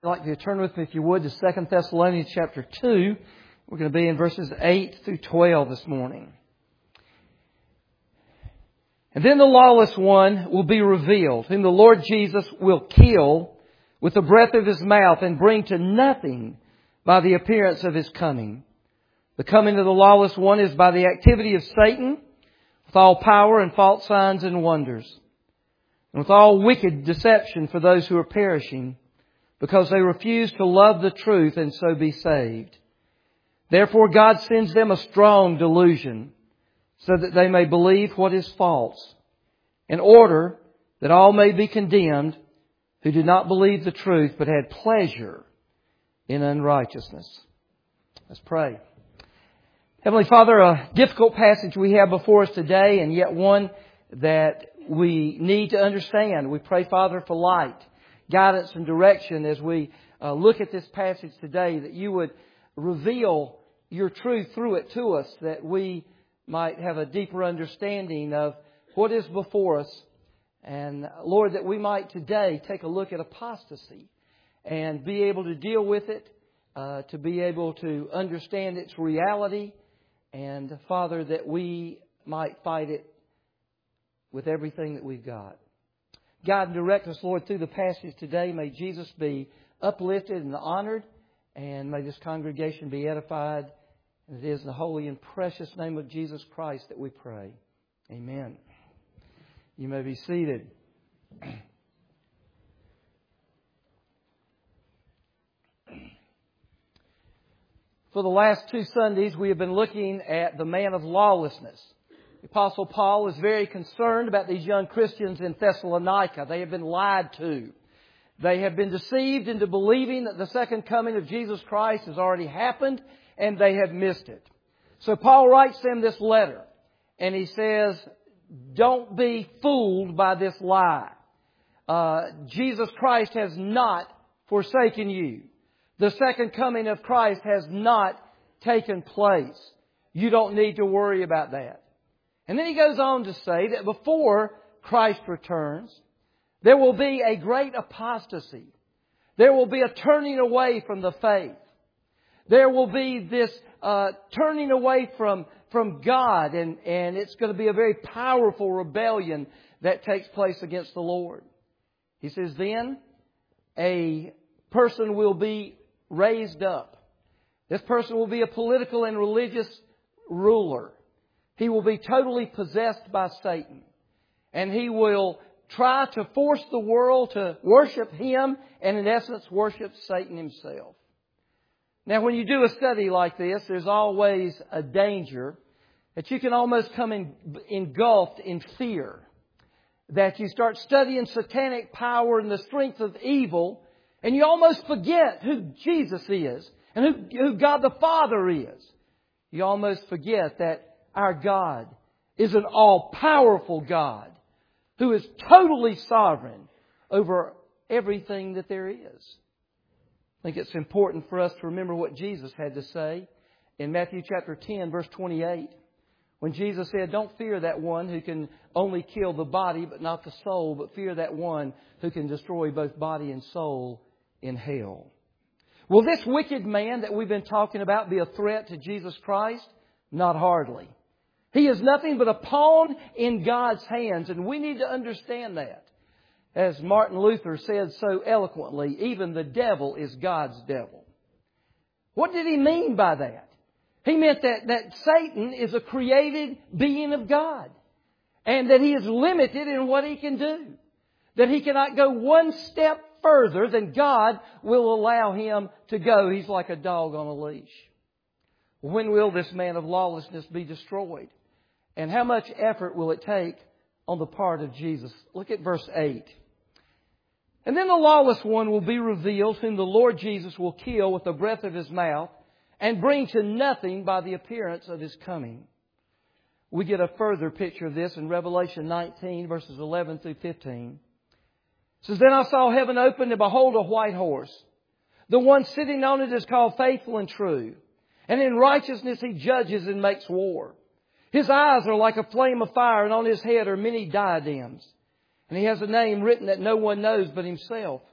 I'd like you to turn with me, if you would, to 2 Thessalonians chapter 2. We're going to be in verses 8 through 12 this morning. And then the lawless one will be revealed, whom the Lord Jesus will kill with the breath of His mouth and bring to nothing by the appearance of His coming. The coming of the lawless one is by the activity of Satan, with all power and false signs and wonders, and with all wicked deception for those who are perishing, because they refuse to love the truth and so be saved. Therefore God sends them a strong delusion, so that they may believe what is false, in order that all may be condemned who did not believe the truth but had pleasure in unrighteousness. Let's pray. Heavenly Father, a difficult passage we have before us today, and yet one that we need to understand. We pray, Father, for light, guidance and direction as we look at this passage today, that You would reveal Your truth through it to us, that we might have a deeper understanding of what is before us. And Lord, that we might today take a look at apostasy and be able to deal with it, to be able to understand its reality. And Father, that we might fight it with everything that we've got. God, direct us, Lord, through the passage today. May Jesus be uplifted and honored, and may this congregation be edified. And it is in the holy and precious name of Jesus Christ that we pray. Amen. You may be seated. For the last 2 Sundays, we have been looking at the man of lawlessness. The Apostle Paul is very concerned about these young Christians in Thessalonica. They have been lied to. They have been deceived into believing that the second coming of Jesus Christ has already happened, and they have missed it. So Paul writes them this letter, and he says, don't be fooled by this lie. Jesus Christ has not forsaken you. The second coming of Christ has not taken place. You don't need to worry about that. And then he goes on to say that before Christ returns, there will be a great apostasy. There will be a turning away from the faith. There will be this turning away from God, and it's going to be a very powerful rebellion that takes place against the Lord. He says, then a person will be raised up. This person will be a political and religious ruler. He will be totally possessed by Satan. And he will try to force the world to worship him and in essence worship Satan himself. Now when you do a study like this, there's always a danger that you can almost come engulfed in fear. That you start studying satanic power and the strength of evil, and you almost forget who Jesus is and who God the Father is. You almost forget that our God is an all-powerful God who is totally sovereign over everything that there is. I think it's important for us to remember what Jesus had to say in Matthew chapter 10, verse 28. When Jesus said, don't fear that one who can only kill the body but not the soul, but fear that one who can destroy both body and soul in hell. Will this wicked man that we've been talking about be a threat to Jesus Christ? Not hardly. He is nothing but a pawn in God's hands, and we need to understand that. As Martin Luther said so eloquently, even the devil is God's devil. What did he mean by that? He meant that Satan is a created being of God, and that he is limited in what he can do. That he cannot go one step further than God will allow him to go. He's like a dog on a leash. When will this man of lawlessness be destroyed? And how much effort will it take on the part of Jesus? Look at verse 8. And then the lawless one will be revealed, whom the Lord Jesus will kill with the breath of His mouth and bring to nothing by the appearance of His coming. We get a further picture of this in Revelation 19, verses 11 through 15. It says, then I saw heaven opened, and behold, a white horse. The one sitting on it is called Faithful and True. And in righteousness He judges and makes war. His eyes are like a flame of fire, and on His head are many diadems. And He has a name written that no one knows but Himself.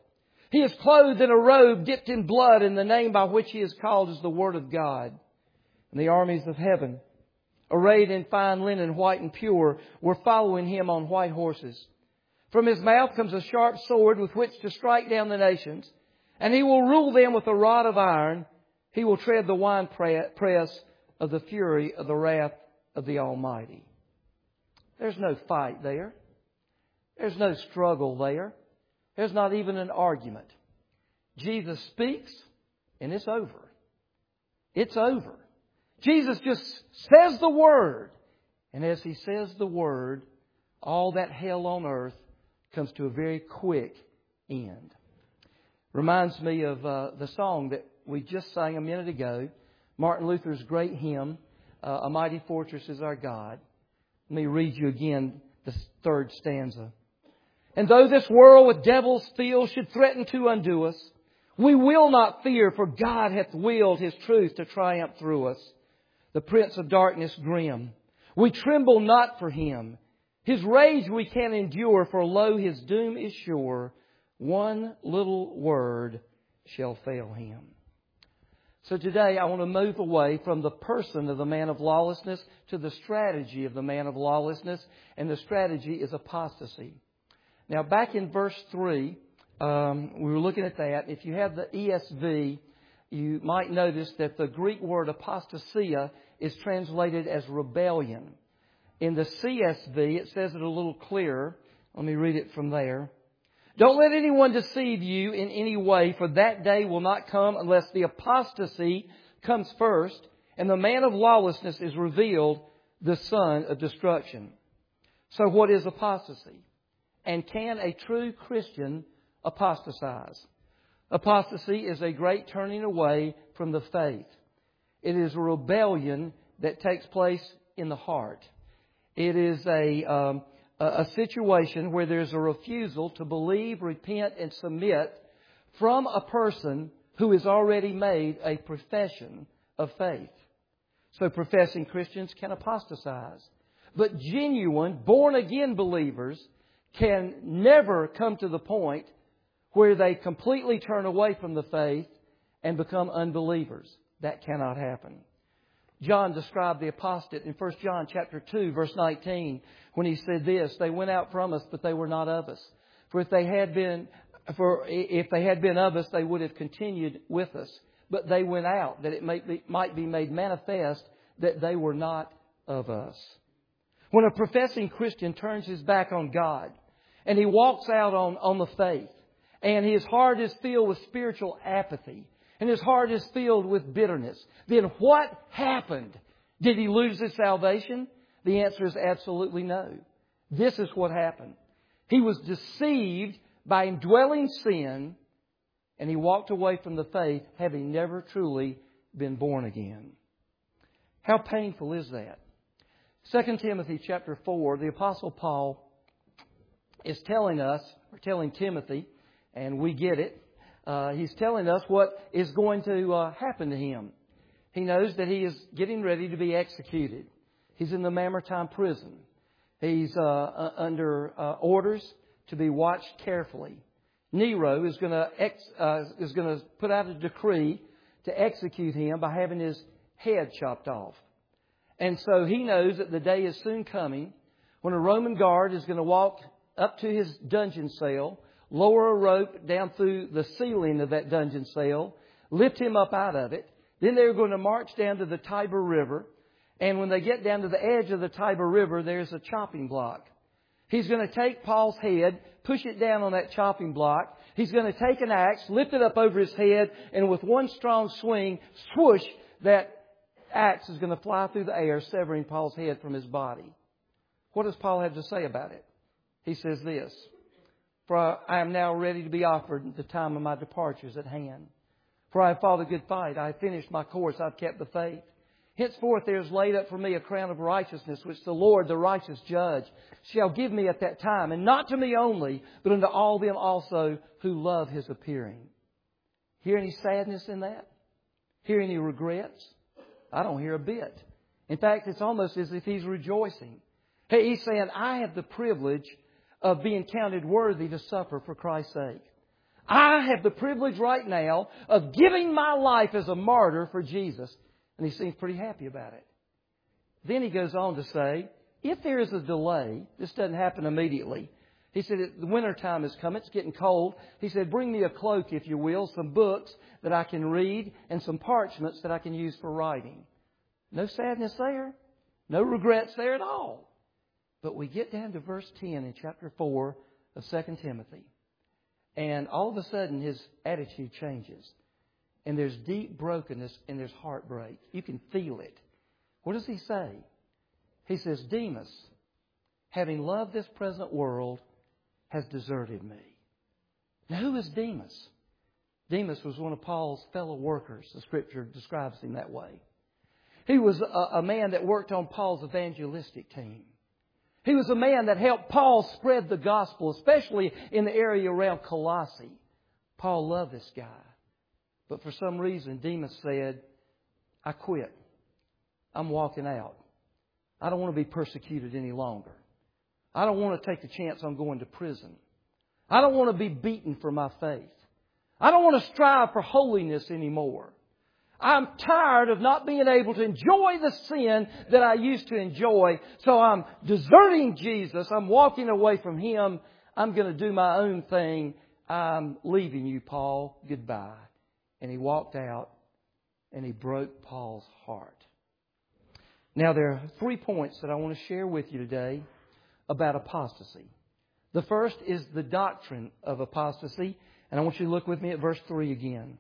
He is clothed in a robe dipped in blood, and the name by which He is called is the Word of God. And the armies of heaven, arrayed in fine linen, white and pure, were following Him on white horses. From His mouth comes a sharp sword with which to strike down the nations, and He will rule them with a rod of iron. He will tread the winepress of the fury of the wrath of the Almighty. There's no fight there. There's no struggle there. There's not even an argument. Jesus speaks, and it's over. It's over. Jesus just says the Word. And as He says the Word, all that hell on earth comes to a very quick end. Reminds me of the song that we just sang a minute ago, Martin Luther's great hymn, A Mighty Fortress is Our God. Let me read you again the third stanza. And though this world with devils filled should threaten to undo us, we will not fear, for God hath willed His truth to triumph through us. The prince of darkness grim, we tremble not for him. His rage we can endure, for lo, His doom is sure. One little word shall fail him. So today I want to move away from the person of the man of lawlessness to the strategy of the man of lawlessness. And the strategy is apostasy. Now back in verse 3, we were looking at that. If you have the ESV, you might notice that the Greek word apostasia is translated as rebellion. In the CSV, it says it a little clearer. Let me read it from there. Don't let anyone deceive you in any way, for that day will not come unless the apostasy comes first, and the man of lawlessness is revealed, the son of destruction. So what is apostasy? And can a true Christian apostatize? Apostasy is a great turning away from the faith. It is a rebellion that takes place in the heart. It is a situation where there's a refusal to believe, repent, and submit from a person who has already made a profession of faith. So professing Christians can apostatize. But genuine, born-again believers can never come to the point where they completely turn away from the faith and become unbelievers. That cannot happen. John described the apostate in 1 John chapter 2, verse 19, when he said this, they went out from us, but they were not of us. For if they had been of us, they would have continued with us. But they went out, that it might be made manifest that they were not of us. When a professing Christian turns his back on God and he walks out on the faith, and his heart is filled with spiritual apathy, and his heart is filled with bitterness, then what happened? Did he lose his salvation? The answer is absolutely no. This is what happened. He was deceived by indwelling sin, and he walked away from the faith having never truly been born again. How painful is that? 2 Timothy chapter 4, the Apostle Paul is telling Timothy, and we get it, he's telling us what is going to happen to him. He knows that he is getting ready to be executed. He's in the Mamertine prison. He's under orders to be watched carefully. Nero is going to put out a decree to execute him by having his head chopped off. And so he knows that the day is soon coming when a Roman guard is going to walk up to his dungeon cell, lower a rope down through the ceiling of that dungeon cell, lift him up out of it. Then they're going to march down to the Tiber River. And when they get down to the edge of the Tiber River, there's a chopping block. He's going to take Paul's head, push it down on that chopping block. He's going to take an axe, lift it up over his head, and with one strong swing, swoosh, that axe is going to fly through the air, severing Paul's head from his body. What does Paul have to say about it? He says this, for I am now ready to be offered. The time of my departure is at hand. For I have fought a good fight. I have finished my course. I have kept the faith. Henceforth there is laid up for me a crown of righteousness, which the Lord, the righteous judge, shall give me at that time. And not to me only, but unto all them also who love His appearing. Hear any sadness in that? Hear any regrets? I don't hear a bit. In fact, it's almost as if he's rejoicing. Hey, he's saying, I have the privilege of being counted worthy to suffer for Christ's sake. I have the privilege right now of giving my life as a martyr for Jesus. And he seems pretty happy about it. Then he goes on to say, if there is a delay, this doesn't happen immediately. He said, the winter time has come. It's getting cold. He said, bring me a cloak, if you will, some books that I can read, and some parchments that I can use for writing. No sadness there. No regrets there at all. But we get down to verse 10 in chapter 4 of 2 Timothy. And all of a sudden his attitude changes. And there's deep brokenness and there's heartbreak. You can feel it. What does he say? He says, Demas, having loved this present world, has deserted me. Now, who is Demas? Demas was one of Paul's fellow workers. The Scripture describes him that way. He was a man that worked on Paul's evangelistic team. He was a man that helped Paul spread the gospel, especially in the area around Colossae. Paul loved this guy. But for some reason, Demas said, I quit. I'm walking out. I don't want to be persecuted any longer. I don't want to take the chance on going to prison. I don't want to be beaten for my faith. I don't want to strive for holiness anymore. I'm tired of not being able to enjoy the sin that I used to enjoy. So I'm deserting Jesus. I'm walking away from Him. I'm going to do my own thing. I'm leaving you, Paul. Goodbye. And he walked out and he broke Paul's heart. Now there are 3 points that I want to share with you today about apostasy. The first is the doctrine of apostasy. And I want you to look with me at verse 3 again.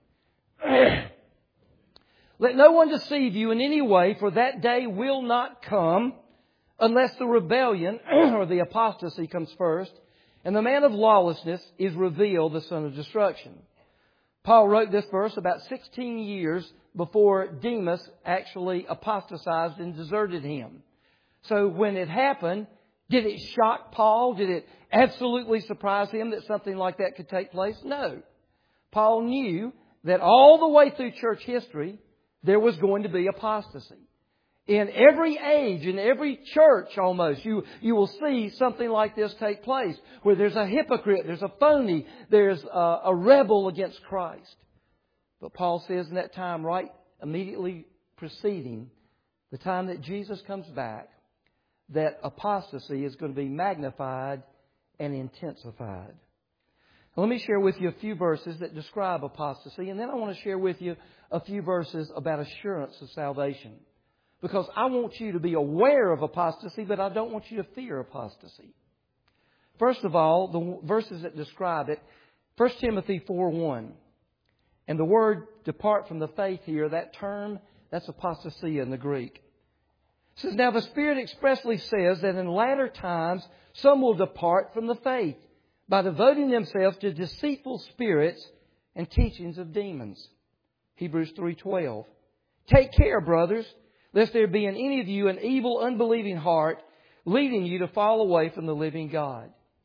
Let no one deceive you in any way, for that day will not come unless the rebellion or the apostasy comes first, and the man of lawlessness is revealed, the son of destruction. Paul wrote this verse about 16 years before Demas actually apostatized and deserted him. So when it happened, did it shock Paul? Did it absolutely surprise him that something like that could take place? No. Paul knew that all the way through church history, there was going to be apostasy. In every age, in every church almost, you will see something like this take place, where there's a hypocrite, there's a phony, there's a rebel against Christ. But Paul says in that time, right immediately preceding the time that Jesus comes back, that apostasy is going to be magnified and intensified. Now, let me share with you a few verses that describe apostasy, and then I want to share with you a few verses about assurance of salvation. Because I want you to be aware of apostasy, but I don't want you to fear apostasy. First of all, the verses that describe it, 1 Timothy 4:1. And the word depart from the faith here, that term, that's apostasia in the Greek. It says, now the Spirit expressly says that in latter times some will depart from the faith by devoting themselves to deceitful spirits and teachings of demons. Hebrews 3:12. Take care, brothers, lest there be in any of you an evil, unbelieving heart, leading you to fall away from the living God.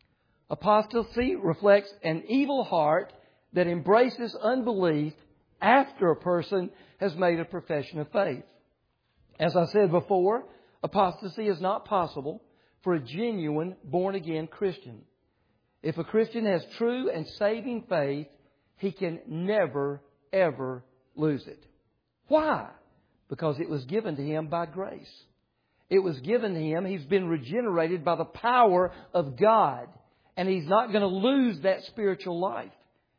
Apostasy reflects an evil heart that embraces unbelief after a person has made a profession of faith. As I said before, apostasy is not possible for a genuine, born-again Christian. If a Christian has true and saving faith, he can never, ever lose it. Why? Because it was given to him by grace. It was given to him. He's been regenerated by the power of God. And he's not going to lose that spiritual life.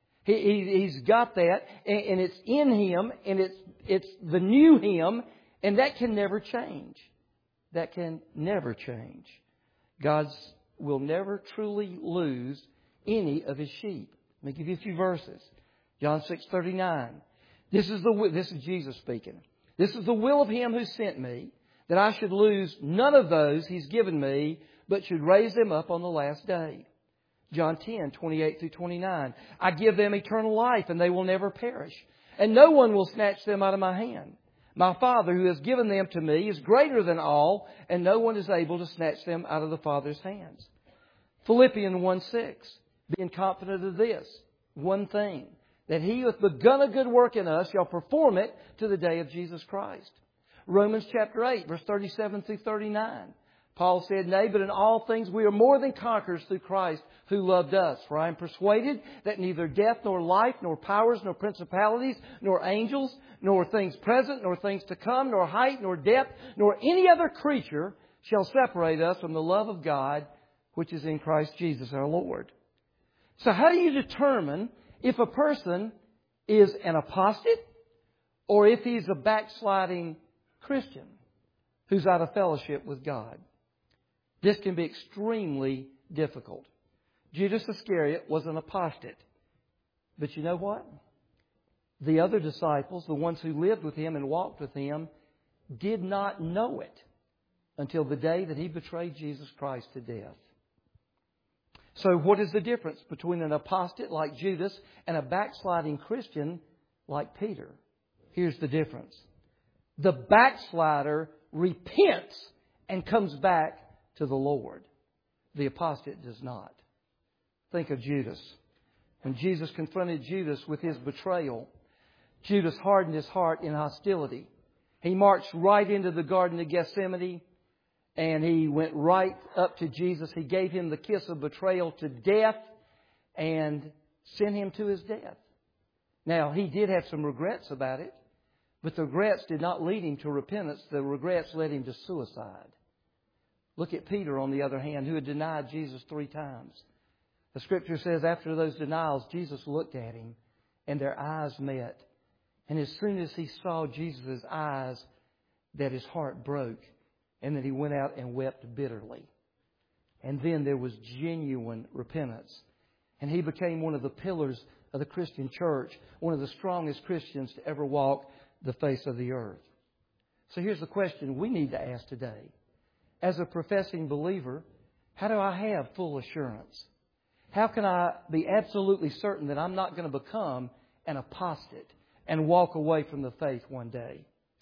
He's got that, and it's in him, and it's the new him, and that can never change. That can never change. God will never truly lose any of His sheep. Let me give you a few verses. John 6:39. This is Jesus speaking. This is the will of Him who sent me, that I should lose none of those He's given me, but should raise them up on the last day. John 10:28-29. I give them eternal life, and they will never perish, and no one will snatch them out of my hand. My Father, who has given them to me, is greater than all, and no one is able to snatch them out of the Father's hands. Philippians 1:6. Being confident of this, one thing, that He who hath begun a good work in us shall perform it to the day of Jesus Christ. Romans chapter 8, verse 37-39. Paul said, "Nay, but in all things we are more than conquerors through Christ who loved us. For I am persuaded that neither death nor life, nor powers, nor principalities, nor angels, nor things present, nor things to come, nor height, nor depth, nor any other creature shall separate us from the love of God, which is in Christ Jesus our Lord." So how do you determine if a person is an apostate or if he's a backsliding Christian who's out of fellowship with God? This can be extremely difficult. Judas Iscariot was an apostate. But you know what? The other disciples, the ones who lived with Him and walked with Him, did not know it until the day that He betrayed Jesus Christ to death. So what is the difference between an apostate like Judas and a backsliding Christian like Peter? Here's the difference. The backslider repents and comes back to the Lord. The apostate does not. Think of Judas. When Jesus confronted Judas with his betrayal, Judas hardened his heart in hostility. He marched right into the Garden of Gethsemane and he went right up to Jesus. He gave Him the kiss of betrayal to death and sent Him to His death. Now, he did have some regrets about it, but the regrets did not lead him to repentance. The regrets led him to suicide. Look at Peter, on the other hand, who had denied Jesus 3 times. The Scripture says after those denials, Jesus looked at him and their eyes met. And as soon as he saw Jesus' eyes, that his heart broke and that he went out and wept bitterly. And then there was genuine repentance. And he became one of the pillars of the Christian church, one of the strongest Christians to ever walk the face of the earth. So here's the question we need to ask today. As a professing believer, how do I have full assurance? How can I be absolutely certain that I'm not going to become an apostate and walk away from the faith one day?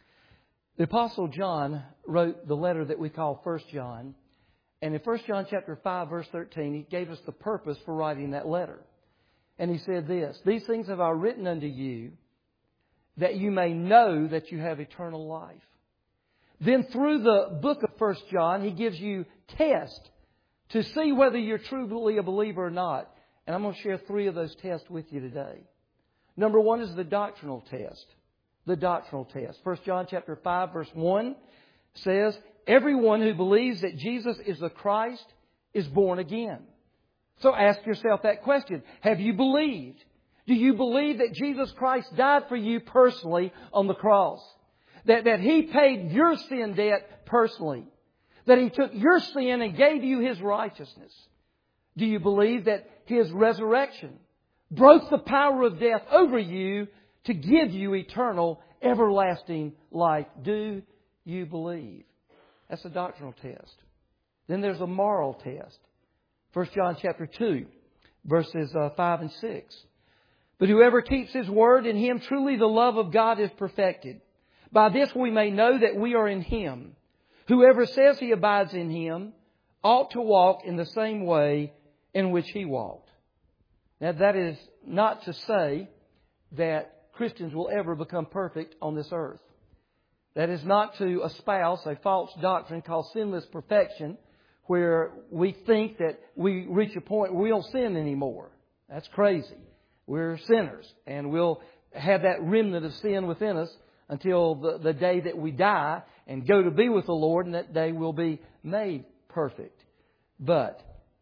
The Apostle John wrote the letter that we call 1 John. And in 1 John chapter 5, verse 13, he gave us the purpose for writing that letter. And he said this, "These things have I written unto you, that you may know that you have eternal life." Then through the book of 1 John, he gives you tests to see whether you're truly a believer or not. And I'm going to share 3 of those tests with you today. Number 1 is the doctrinal test. The doctrinal test. 1 John chapter 5, verse 1 says, "Everyone who believes that Jesus is the Christ is born again." So ask yourself that question. Have you believed? Do you believe that Jesus Christ died for you personally on the cross? That He paid your sin debt personally? That He took your sin and gave you His righteousness? Do you believe that His resurrection broke the power of death over you to give you eternal, everlasting life? Do you believe? That's a doctrinal test. Then there's a moral test. 1 John chapter 2, verses 5 and 6. "But whoever keeps His word, in him truly the love of God is perfected. By this we may know that we are in Him. Whoever says he abides in Him ought to walk in the same way in which He walked." Now that is not to say that Christians will ever become perfect on this earth. That is not to espouse a false doctrine called sinless perfection, where we think that we reach a point where we don't sin anymore. That's crazy. We're sinners, and we'll have that remnant of sin within us until the day that we die and go to be with the Lord, and that day will be made perfect. But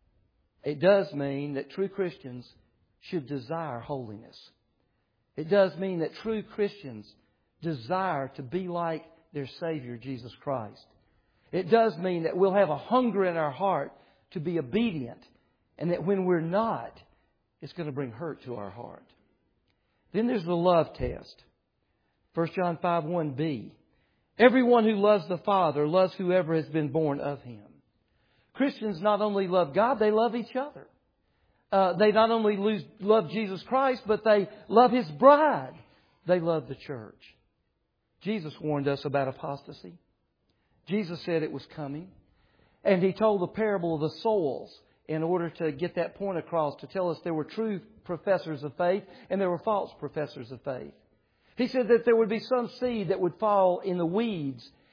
it does mean that true Christians should desire holiness. It does mean that true Christians desire to be like their Savior, Jesus Christ. It does mean that we'll have a hunger in our heart to be obedient, and that when we're not, it's going to bring hurt to our heart. Then there's the love test. 1 John 5:1b. "Everyone who loves the Father loves whoever has been born of Him." Christians not only love God, they love each other. They not only love Jesus Christ, but they love His bride. They love the church. Jesus warned us about apostasy. Jesus said it was coming. And He told the parable of the soils in order to get that point across, to tell us there were true professors of faith and there were false professors of faith. He said that there would be some seed that would fall in the weeds,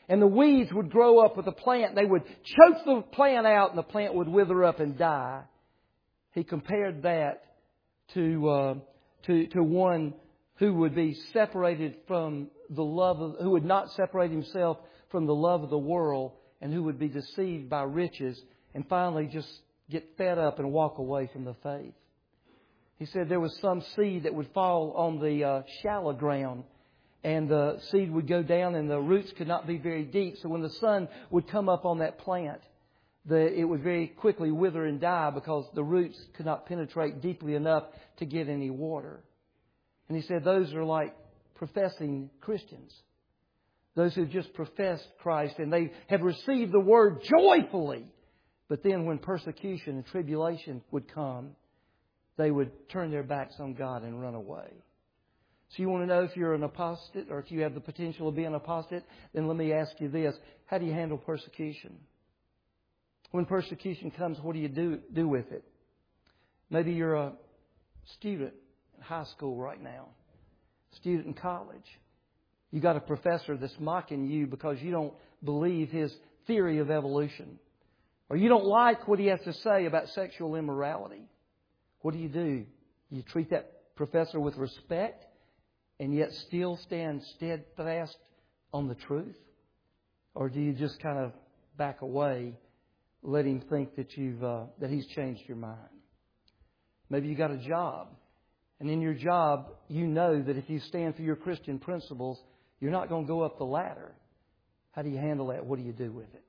And the weeds would grow up with the plant. They would choke the plant out and the plant would wither up and die. He compared that to one who would be separated from the love of, who would not separate himself from the love of the world, and who would be deceived by riches and finally just get fed up and walk away from the faith. He said there was some seed that would fall on the shallow ground, and the seed would go down and the roots could not be very deep. So when the sun would come up on that plant, it would very quickly wither and die because the roots could not penetrate deeply enough to get any water. And he said those are like professing Christians. Those who just professed Christ and they have received the Word joyfully. But then when persecution and tribulation would come, they would turn their backs on God and run away. So you want to know if you're an apostate or if you have the potential of being an apostate? Then let me ask you this. How do you handle persecution? When persecution comes, what do you do with it? Maybe you're a student in high school right now. Student in college. You got a professor that's mocking you because you don't believe his theory of evolution. Or you don't like what he has to say about sexual immorality. What do? You treat that professor with respect and yet still stand steadfast on the truth? Or do you just kind of back away, let him think that that he's changed your mind? Maybe you got a job. And in your job, you know that if you stand for your Christian principles, you're not going to go up the ladder. How do you handle that? What do you do with it?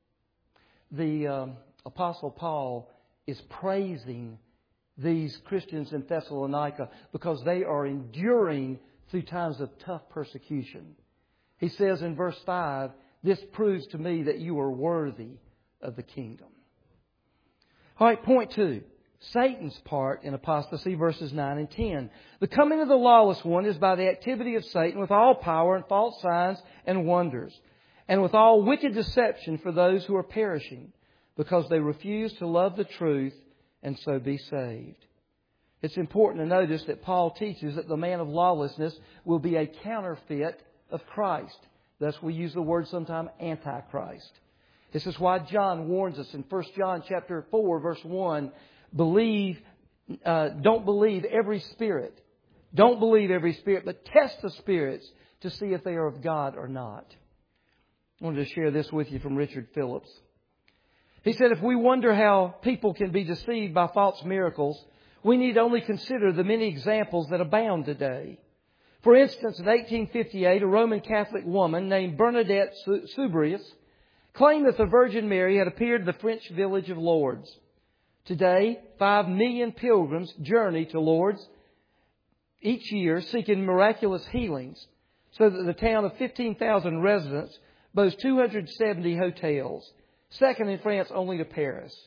The Apostle Paul is praising these Christians in Thessalonica because they are enduring through times of tough persecution. He says in verse 5, "This proves to me that you are worthy of the kingdom." All right, point 2. Satan's part in apostasy, verses 9 and 10. "The coming of the lawless one is by the activity of Satan with all power and false signs and wonders, and with all wicked deception for those who are perishing, because they refuse to love the truth and so be saved." It's important to notice that Paul teaches that the man of lawlessness will be a counterfeit of Christ. Thus we use the word sometimes Antichrist. This is why John warns us in 1 John chapter 4, verse 1, don't believe every spirit. Don't believe every spirit, but test the spirits to see if they are of God or not. I wanted to share this with you from Richard Phillips. He said, if we wonder how people can be deceived by false miracles, we need only consider the many examples that abound today. For instance, in 1858, a Roman Catholic woman named Bernadette Soubirous claimed that the Virgin Mary had appeared in the French village of Lourdes. Today, 5 million pilgrims journey to Lourdes each year seeking miraculous healings, so that the town of 15,000 residents boasts 270 hotels, second in France only to Paris.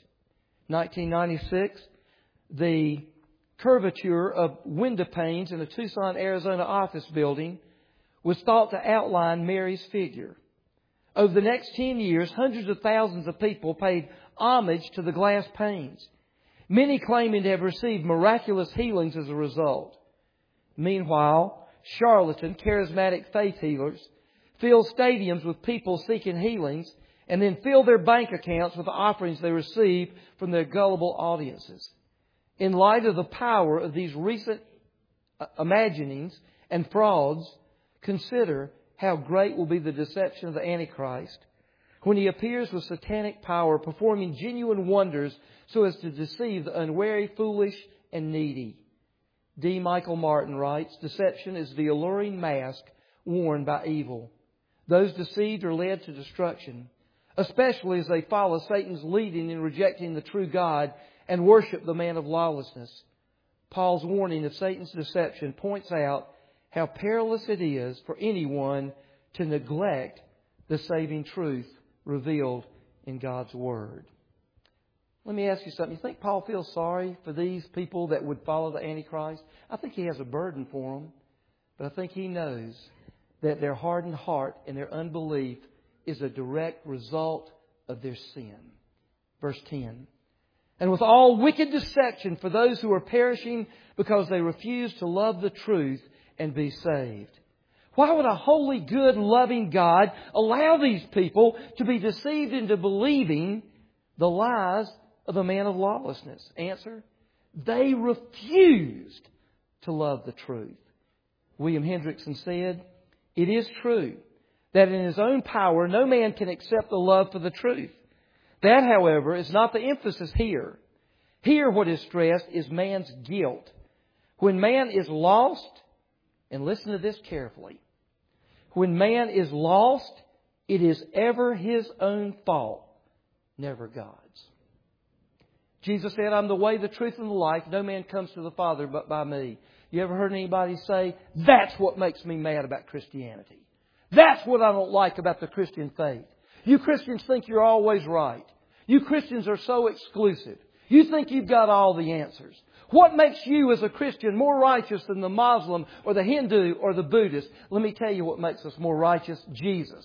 1996, the curvature of window panes in a Tucson, Arizona office building was thought to outline Mary's figure. Over the next 10 years, hundreds of thousands of people paid homage to the glass panes, many claiming to have received miraculous healings as a result. Meanwhile, charlatan, charismatic faith healers fill stadiums with people seeking healings and then fill their bank accounts with the offerings they receive from their gullible audiences. In light of the power of these recent imaginings and frauds, consider how great will be the deception of the Antichrist when he appears with satanic power, performing genuine wonders so as to deceive the unwary, foolish, and needy. D. Michael Martin writes, "Deception is the alluring mask worn by evil. Those deceived are led to destruction, especially as they follow Satan's leading in rejecting the true God and worship the man of lawlessness." Paul's warning of Satan's deception points out how perilous it is for anyone to neglect the saving truth revealed in God's Word. Let me ask you something. You think Paul feels sorry for these people that would follow the Antichrist? I think he has a burden for them. But I think he knows that their hardened heart and their unbelief is a direct result of their sin. Verse 10. "And with all wicked deception for those who are perishing because they refuse to love the truth and be saved." Why would a holy, good, loving God allow these people to be deceived into believing the lies of a man of lawlessness? Answer: they refused to love the truth. William Hendrickson said, "It is true that in his own power no man can accept the love for the truth. That, however, is not the emphasis here. Here what is stressed is man's guilt. When man is lost," and listen to this carefully, "when man is lost, it is ever his own fault, never God's." Jesus said, "I'm the way, the truth, and the life. No man comes to the Father but by me." You ever heard anybody say, "That's what makes me mad about Christianity. That's what I don't like about the Christian faith. You Christians think you're always right. You Christians are so exclusive. You think you've got all the answers. What makes you as a Christian more righteous than the Muslim or the Hindu or the Buddhist?" Let me tell you what makes us more righteous. Jesus.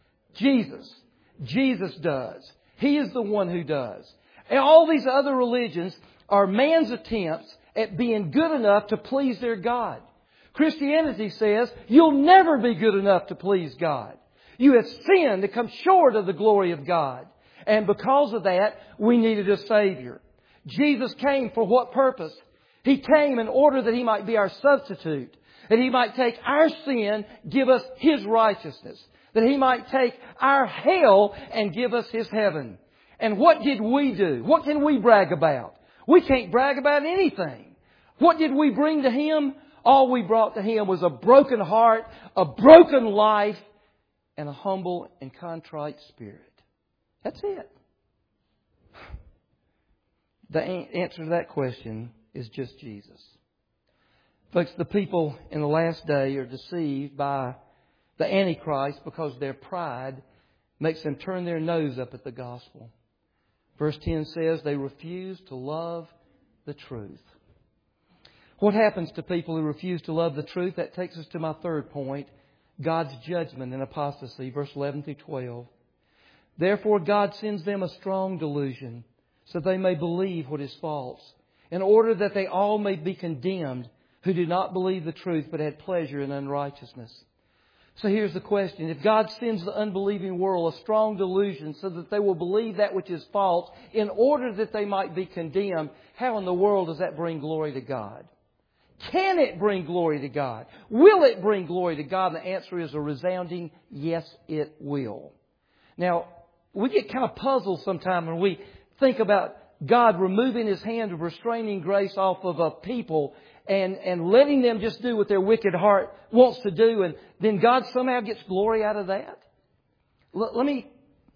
Jesus does. He is the one who does. And all these other religions are man's attempts at being good enough to please their God. Christianity says you'll never be good enough to please God. You have sinned to come short of the glory of God. And because of that, we needed a Savior. Jesus came for what purpose? He came in order that He might be our substitute. That He might take our sin, give us His righteousness. That He might take our hell and give us His heaven. And what did we do? What can we brag about? We can't brag about anything. What did we bring to Him? All we brought to Him was a broken heart, a broken life, and a humble and contrite spirit. That's it. The answer to that question is just Jesus. Folks, the people in the last day are deceived by the Antichrist because their pride makes them turn their nose up at the gospel. Verse 10 says they refuse to love the truth. What happens to people who refuse to love the truth? That takes us to my third point, God's judgment and apostasy. Verse 11 through 12. Therefore God sends them a strong delusion, so they may believe what is false, in order that they all may be condemned who do not believe the truth but had pleasure in unrighteousness. So here's the question. If God sends the unbelieving world a strong delusion so that they will believe that which is false in order that they might be condemned, how in the world does that bring glory to God? Can it bring glory to God? Will it bring glory to God? And the answer is a resounding yes, it will. Now, we get kind of puzzled sometimes when we think about God removing His hand of restraining grace off of a people and letting them just do what their wicked heart wants to do, and then God somehow gets glory out of that. Let me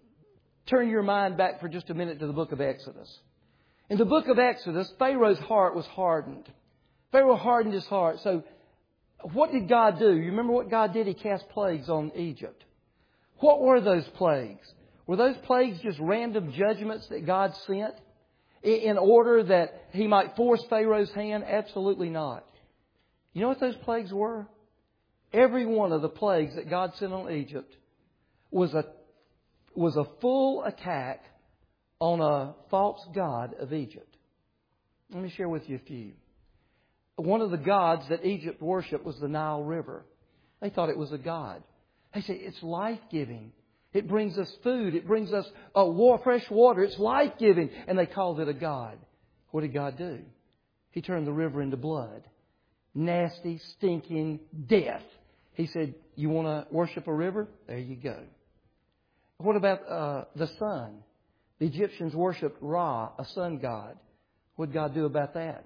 turn your mind back for just a minute to the book of Exodus. In the book of Exodus, Pharaoh's heart was hardened. Pharaoh hardened his heart. So what did God do? You remember what God did? He cast plagues on Egypt. What were those plagues? Were those plagues just random judgments that God sent in order that He might force Pharaoh's hand? Absolutely not. You know what those plagues were? Every one of the plagues that God sent on Egypt was a full attack on a false god of Egypt. Let me share with you a few. One of the gods that Egypt worshipped was the Nile River. They thought it was a god. They said it's life-giving. It brings us food. It brings us fresh water. It's life-giving. And they called it a god. What did God do? He turned the river into blood. Nasty, stinking death. He said, you want to worship a river? There you go. What about the sun? The Egyptians worshipped Ra, a sun god. What did God do about that?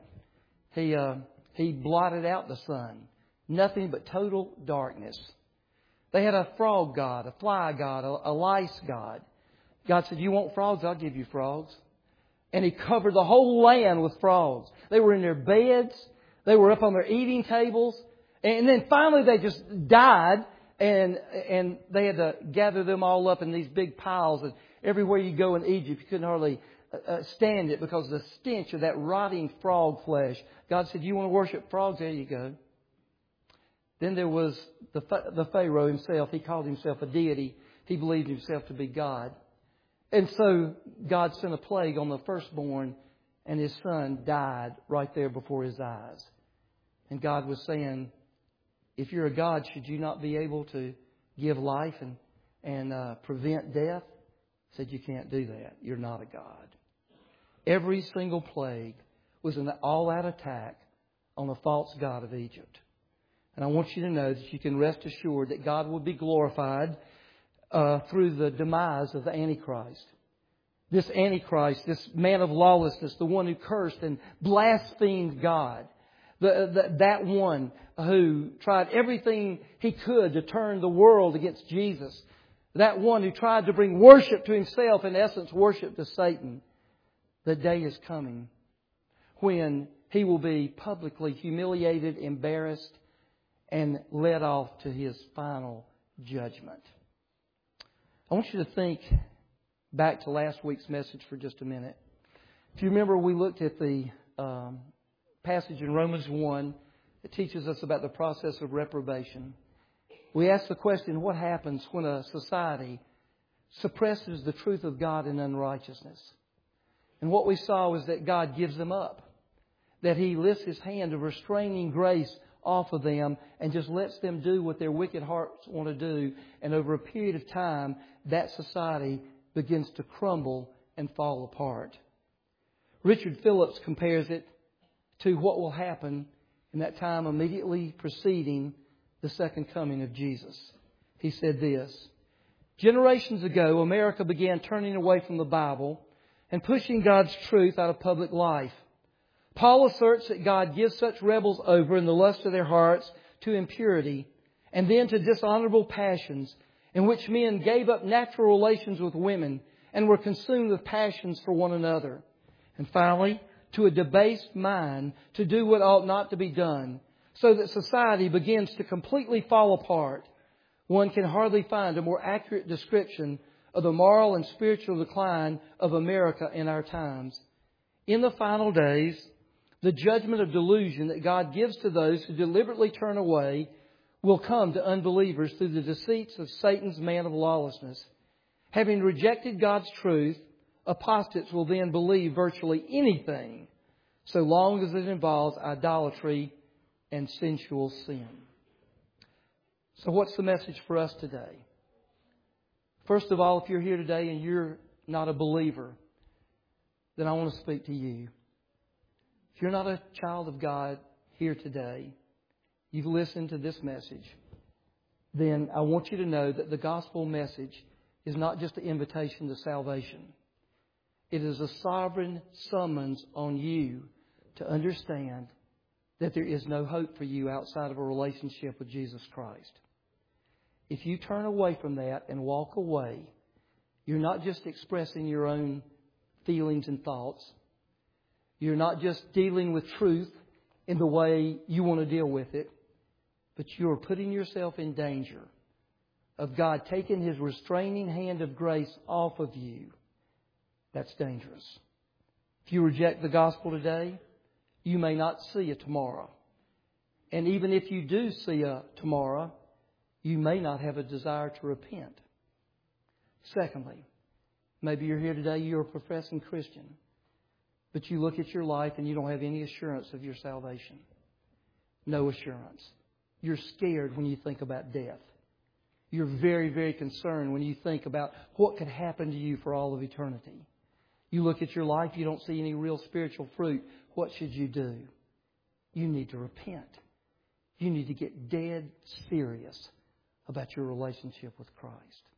He blotted out the sun. Nothing but total darkness. They had a frog god, a fly god, a lice god. God said, you want frogs? I'll give you frogs. And He covered the whole land with frogs. They were in their beds. They were up on their eating tables. And then finally they just died. And they had to gather them all up in these big piles. And everywhere you go in Egypt, you couldn't hardly stand it because of the stench of that rotting frog flesh. God said, you want to worship frogs? There you go. Then there was the Pharaoh himself. He called himself a deity. He believed himself to be God. And so God sent a plague on the firstborn, and his son died right there before his eyes. And God was saying, if you're a God, should you not be able to give life and prevent death? He said, you can't do that. You're not a God. Every single plague was an all-out attack on the false god of Egypt. And I want you to know that you can rest assured that God will be glorified through the demise of the Antichrist. This Antichrist, this man of lawlessness, the one who cursed and blasphemed God, that one who tried everything he could to turn the world against Jesus, that one who tried to bring worship to himself, in essence worship to Satan, the day is coming when he will be publicly humiliated, embarrassed, and led off to his final judgment. I want you to think back to last week's message for just a minute. If you remember, we looked at the passage in Romans 1 that teaches us about the process of reprobation. We asked the question, what happens when a society suppresses the truth of God in unrighteousness? And what we saw was that God gives them up. That He lifts His hand of restraining grace off of them and just lets them do what their wicked hearts want to do. And over a period of time, that society begins to crumble and fall apart. Richard Phillips compares it to what will happen in that time immediately preceding the second coming of Jesus. He said this, generations ago, America began turning away from the Bible and pushing God's truth out of public life. Paul asserts that God gives such rebels over in the lust of their hearts to impurity and then to dishonorable passions, in which men gave up natural relations with women and were consumed with passions for one another. And finally, to a debased mind to do what ought not to be done, so that society begins to completely fall apart. One can hardly find a more accurate description of the moral and spiritual decline of America in our times. In the final days, the judgment of delusion that God gives to those who deliberately turn away will come to unbelievers through the deceits of Satan's man of lawlessness. Having rejected God's truth, apostates will then believe virtually anything, so long as it involves idolatry and sensual sin. So what's the message for us today? First of all, if you're here today and you're not a believer, then I want to speak to you. If you're not a child of God here today, you've listened to this message, then I want you to know that the gospel message is not just an invitation to salvation. It is a sovereign summons on you to understand that there is no hope for you outside of a relationship with Jesus Christ. If you turn away from that and walk away, you're not just expressing your own feelings and thoughts. You're not just dealing with truth in the way you want to deal with it, but you're putting yourself in danger of God taking His restraining hand of grace off of you. That's dangerous. If you reject the gospel today, you may not see a tomorrow. And even if you do see a tomorrow, you may not have a desire to repent. Secondly, maybe you're here today, you're a professing Christian, but you look at your life and you don't have any assurance of your salvation. No assurance. You're scared when you think about death. You're very, very concerned when you think about what could happen to you for all of eternity. You look at your life, you don't see any real spiritual fruit. What should you do? You need to repent. You need to get dead serious about your relationship with Christ.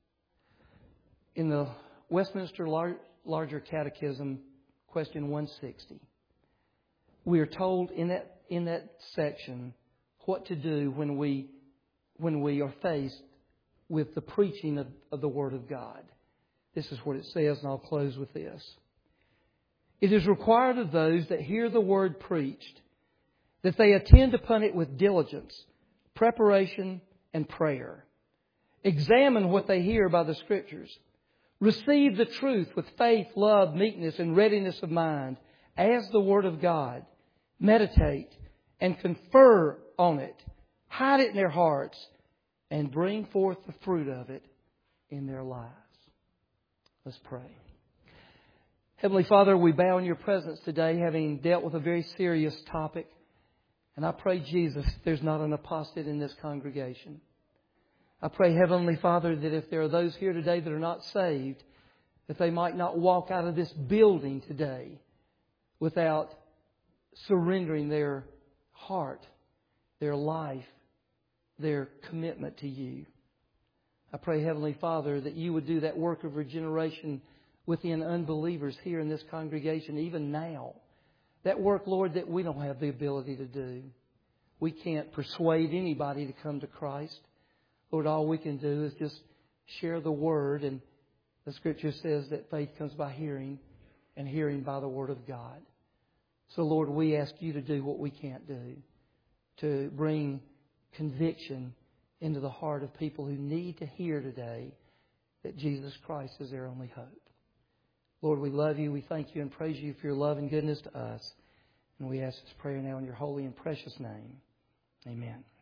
In the Westminster Larger Catechism, question 160, we are told in that section what to do when we are faced with the preaching of the Word of God. This is what it says, and I'll close with this. It is required of those that hear the Word preached that they attend upon it with diligence, preparation, and prayer. Examine what they hear by the Scriptures. Receive the truth with faith, love, meekness, and readiness of mind as the Word of God. Meditate and confer on it. Hide it in their hearts and bring forth the fruit of it in their lives. Let's pray. Heavenly Father, we bow in Your presence today, having dealt with a very serious topic. And I pray, Jesus, there's not an apostate in this congregation. I pray, Heavenly Father, that if there are those here today that are not saved, that they might not walk out of this building today without surrendering their heart, their life, their commitment to You. I pray, Heavenly Father, that You would do that work of regeneration within unbelievers here in this congregation, even now. That work, Lord, that we don't have the ability to do. We can't persuade anybody to come to Christ. Lord, all we can do is just share the Word. And the Scripture says that faith comes by hearing, and hearing by the Word of God. So, Lord, we ask You to do what we can't do, to bring conviction into the heart of people who need to hear today that Jesus Christ is their only hope. Lord, we love You. We thank You and praise You for Your love and goodness to us. And we ask this prayer now in Your holy and precious name. Amen.